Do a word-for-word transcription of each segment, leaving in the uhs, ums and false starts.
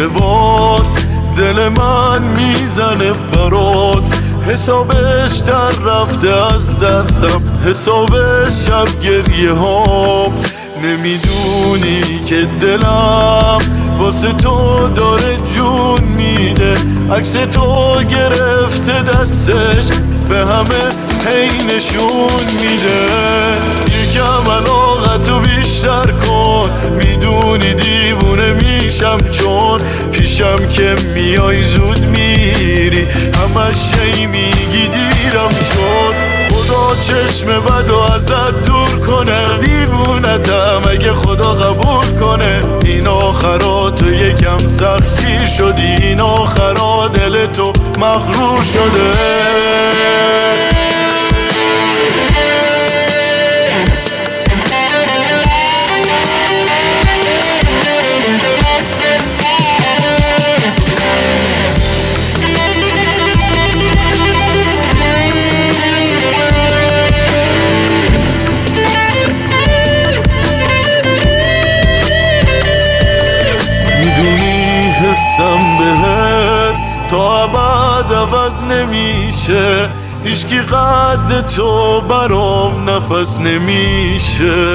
واد دل من میزنه برات، حسابش در رفته از دستم، حسابش شب گریه هام. نمیدونی که دلم واسه تو داره جون میده، عکس تو گرفته دستش به همه هی نشون میده. یکم علاقتو بیشتر کن، میدونی دیوونه میشم چون پیشم که میای زود میری، همش شی میگی دیرم شد. خدا چشم بدو ازت دور کنه، دیوونتم اگه خدا قبول کنه. این آخراتو یکم سختی شدی، این آخرا دل تو مغرور شده. حسم بهت تا ابد عوض نمیشه، هیچکی قد تو برام نفس نمیشه.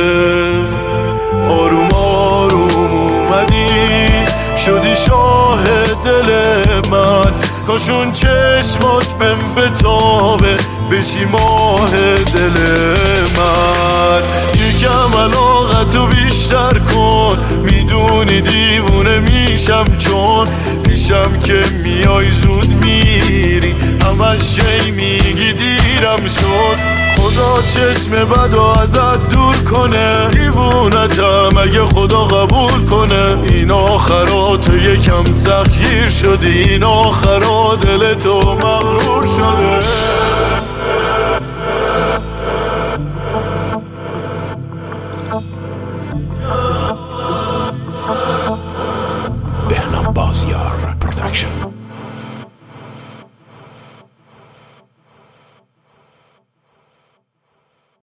آروم آروم اومدی شدی شاه دل من، کاشون چشمات بهم بتابه بشی ماه دل من. یکم علاقتو بیشتر کن، میدونی دیوونه میشم چون پیشم که میای زود میری، همش شی میگی دیرم شد. خدا چشم بدو ازت دور کنه، دیوونتم اگه خدا قبول کنه. این آخراتو یکم سخیر شدی، این آخرا دل تو مغرور شده. بهنام بازیار پروداکشن.